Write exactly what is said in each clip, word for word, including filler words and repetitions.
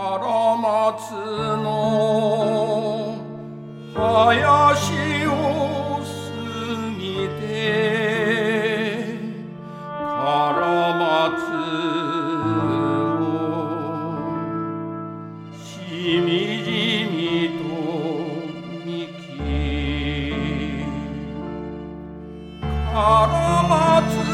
唐松の林を過ぎて唐松をしみじみと見き唐松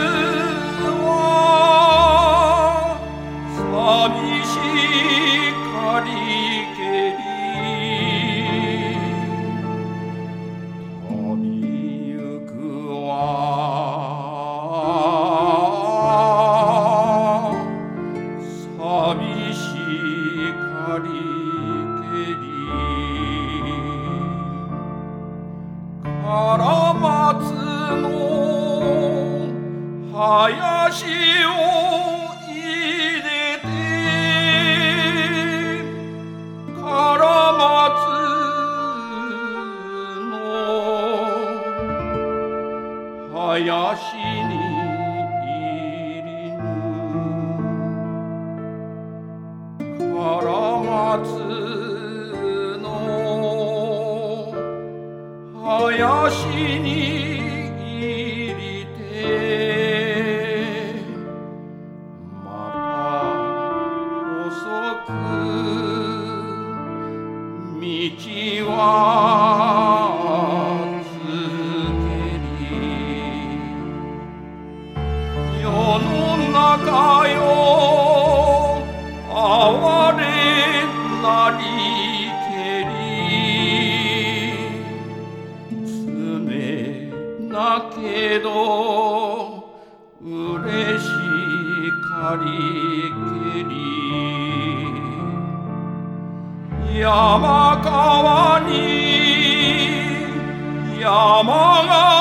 寂しかりけり旅ゆくは寂しかりけり唐松の林を林に入りぬ唐松の林に入りてまた細く道は世の中よ哀れなりけり常だけど嬉しかりけり山川に山が